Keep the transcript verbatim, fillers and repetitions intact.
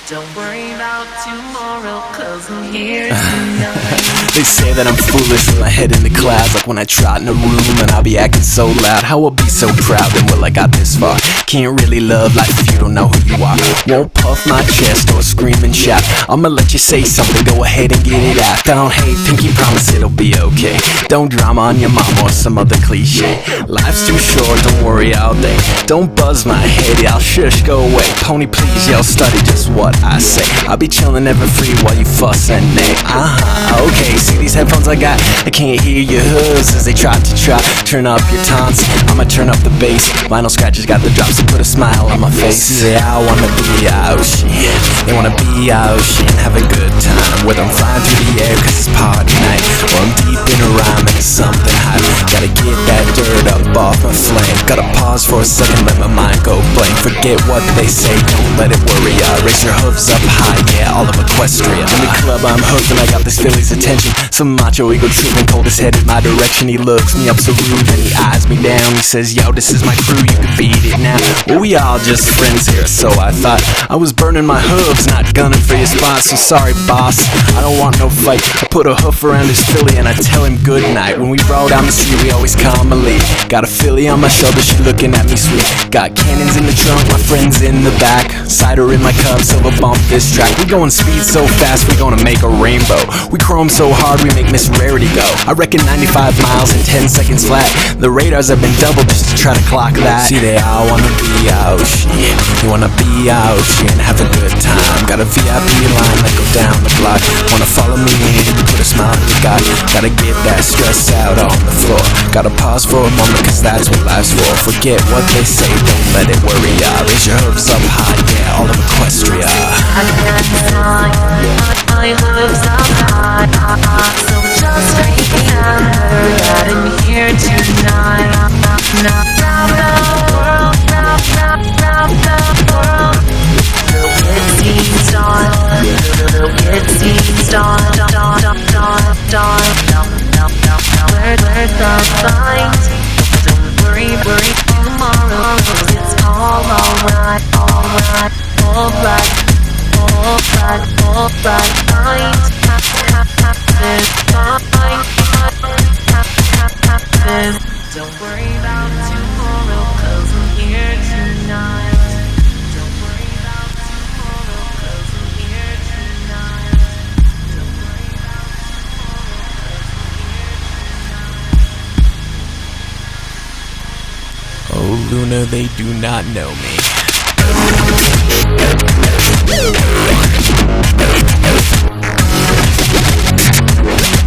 Don't worry about tomorrow, cause I'm here tonight. They say that I'm foolish with my head in the clouds, like when I trot in a room and I'll be acting so loud. How I'll be so proud and well I got this far. Can't really love life if you don't know who you are. Won't puff my chest or scream and shout. I'ma let you say something, go ahead and get it out. Don't hate, pinky promise it'll be okay. Don't drama on your mom or some other cliche. Life's too short, don't worry all day. Don't buzz my head, y'all shush, go away. Pony please, y'all study just what I say. I'll be chillin' ever free while you fuss and nag. Uh-huh, okay, see these headphones I got? I can't hear your hooves as they try to try. Turn up your taunts, I'ma turn up the bass. Vinyl scratches got the drops to put a smile on my face. See, I wanna be ocean, they wanna be ocean, have a good time. Whether I'm flying through the air cause it's party night, or I'm deep in a rhyme and it's something hot. Gotta get that dirt up off my flame. Gotta pause for a second, let my mind go blank. Forget what they say, don't let it worry ya. Raise your hooves up high, yeah, all of Equestria. In the club I'm hooked and I got this Philly's attention. Some macho ego tripping, coldest headed my direction. He looks me up so rude and he eyes me down. He says, yo, this is my crew, you can beat it now. Well, we all just friends here, so I thought. I was burning my hooves, not gunning for your spot. So sorry, boss, I don't want no fight. I put a hoof around his Philly and I tell him good night. When we roll down the street, we always calm a lead. Got a Philly on my shoulder, she looking at me sweet. Got cannons in the trunk, my friends in the back. Cider in my cup, silver bump this track. We going speed so fast, we gonna make a rainbow. We chrome so hard, we make Miss Rarity go. I reckon ninety-five miles in ten seconds flat. The radars have been doubled just to try to clock that. See, they all wanna be ocean, you wanna be ocean, have a good time. Got a V I P line that go down the block. Wanna follow me in, put a smile on your got. Gotta get that stress out on the floor. Gotta pause for a moment cause that's what life's for. Forget what they say, don't let it worry ya. Raise your hooves up high, yeah, all of Equestria. I can't decide, my hooves up high. So just remember that I'm here tonight. Now, now the world, now, now, now the world. It seems dawn, it seems dawn, dawn, dawn, dawn, dawn. Now, now, now, now, where, where's the fight? Don't worry, worry tomorrow, cause it's all alright, alright, alright, alright, alright, alright. Happens, fine, happens. Don't worry about tomorrow, cause I'm here tonight. Don't worry about tomorrow, cause I'm here tonight. Don't worry about tomorrow, cause I'm here tonight. Oh, Luna, they do not know me.